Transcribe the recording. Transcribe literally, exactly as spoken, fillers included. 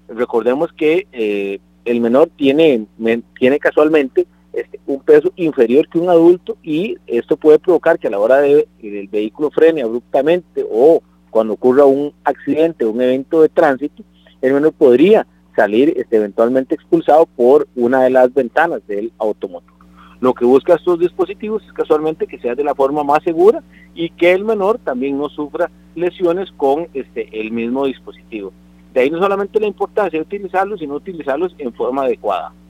Recordemos que eh, el menor tiene, men, tiene casualmente este, un peso inferior que un adulto, y esto puede provocar que a la hora de el vehículo frene abruptamente, o cuando ocurra un accidente o un evento de tránsito, el menor podría salir este, eventualmente expulsado por una de las ventanas del automotor. Lo que busca estos dispositivos es casualmente que sea de la forma más segura y que el menor también no sufra lesiones con este, el mismo dispositivo. De ahí no solamente la importancia de utilizarlos, sino utilizarlos en forma adecuada.